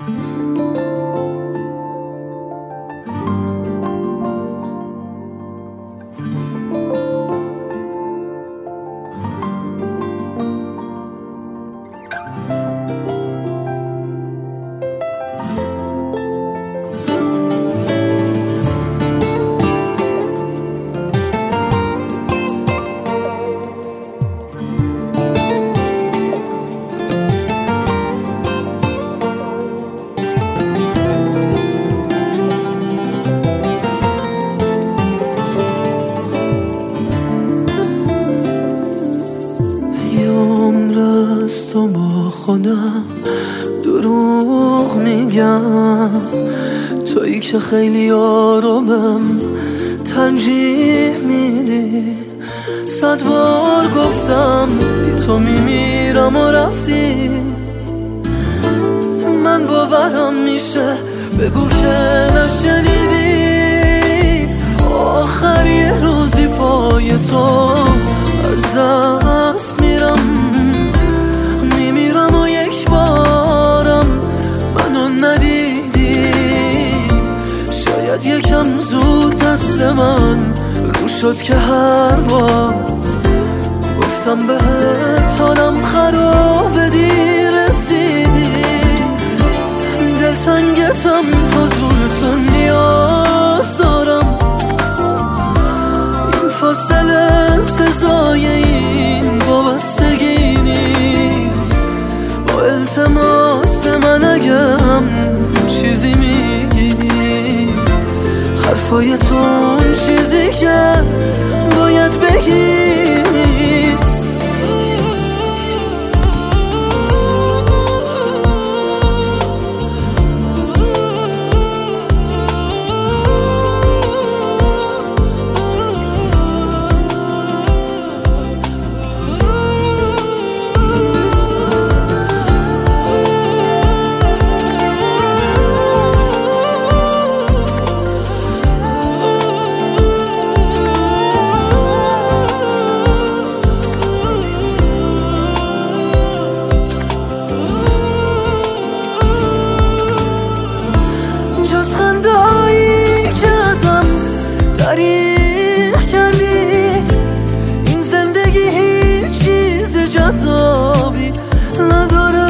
تو با خودم دروغ میگم، تویی که خیلی آرومم ترجیح میدی. 100 بار گفتم بی تو میمیرم و رفتی، من باورم میشه بگو که نشنیدی. آخری روزی پای تو از دست میرم، میمیرم و یک بارم منو ندیدی. شاید یکم زود دست من رو شد که هر بار گفتم بهت حالم خرابه دیر رسیدی. دلتنگتم حضور تو نیاز دارم، این فاصله سزای این وابستگی نیست. با التماس من اگم چیزی میگی، حرفای تو اون چیزی که باید بگی نیست. جز خنده هایی که ازم دریغ کردی، این زندگی هیچ چیز جذابی نداره.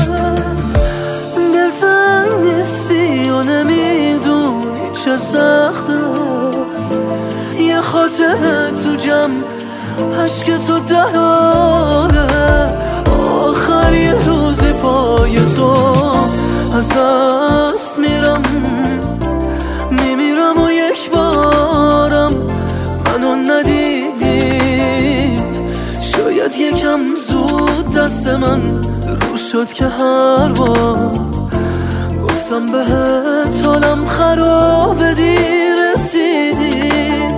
دلتنگ نیستی و نمیدونی چه سخته، یه خاطره تو جمع عشق تو دراره. آخری روزی پای تو از دست میرم، میمیرم و یک بارم منو ندیدی. شاید یکم زود دست من رو شد که هر بار گفتم بهت حالم خرابه دیر رسیدی.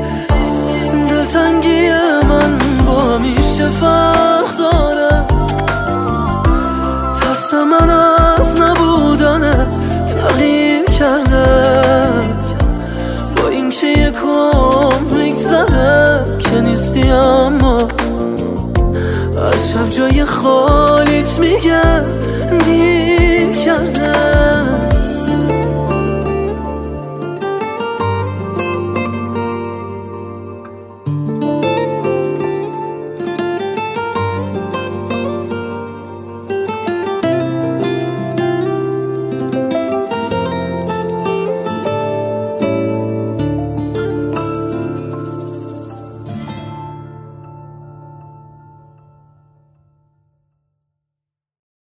دلتنگی من با میشه فرق داره، ترس من از نبودنت تغییر کرده. با اینکه یک عمر میگذره که نیستی، اما از شب جای خالیت میگه دیر کرده.